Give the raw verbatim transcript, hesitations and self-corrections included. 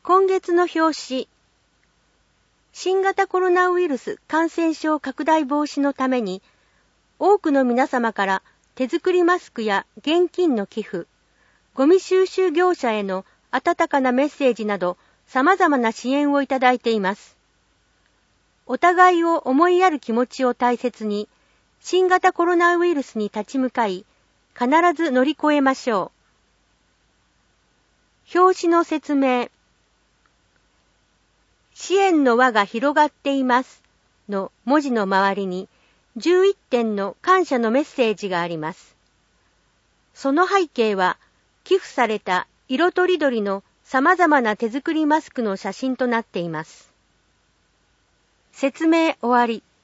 今月の表紙。新型コロナウイルス感染症拡大防止のために、多くの皆様から手作りマスクや現金の寄付、ゴミ収集業者への温かなメッセージなど様々な支援をいただいています。お互いを思いやる気持ちを大切に、新型コロナウイルスに立ち向かい、必ず乗り越えましょう。表紙の説明。支援の輪が広がっていますの文字の周りにじゅういってんの感謝のメッセージがあります。その背景は寄付された色とりどりの様々な手作りマスクの写真となっています。説明終わり。